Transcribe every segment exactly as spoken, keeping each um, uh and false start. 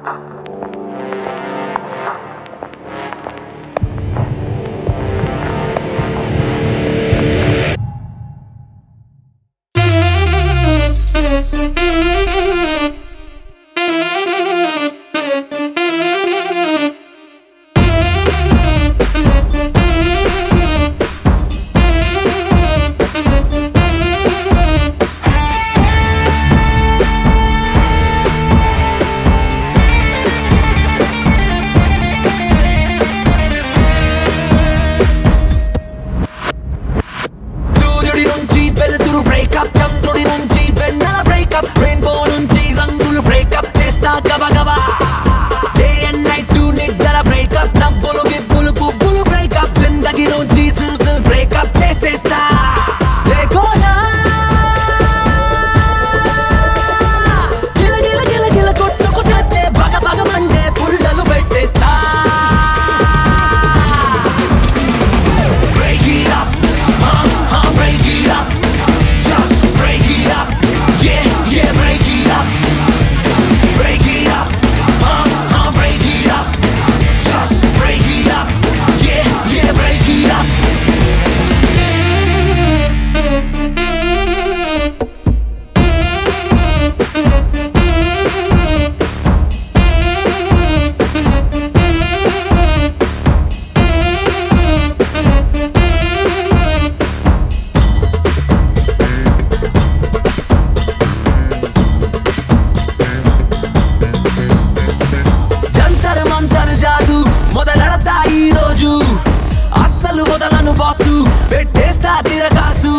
Boss పెట్టేస్తా తిరగాసు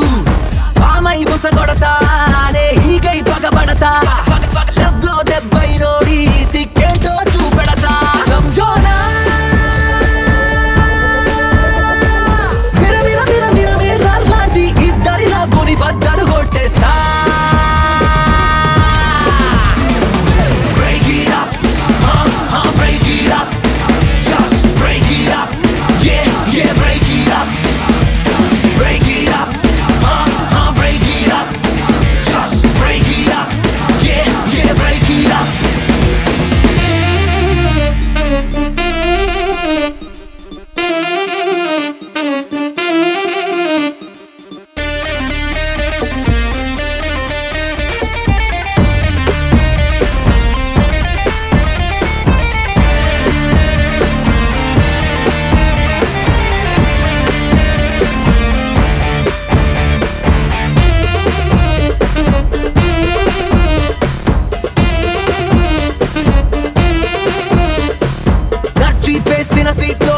పామై బుస కొడతా నే హీగై పగబడతా డబ్లో దెబ్బై నోడి తిక్కేంటో చూపెడతా సంజోనా మిర మిర మిర మిర మిర్రర్ లాంటి ఇద్దరిలా బుని బద్దరు కొట్టేస్తా Break it up, huh, huh, break it up. Just break it up, yeah, yeah, break it up. Break it up, huh, huh, break it up. Just break it up, yeah, yeah, break it up. Feet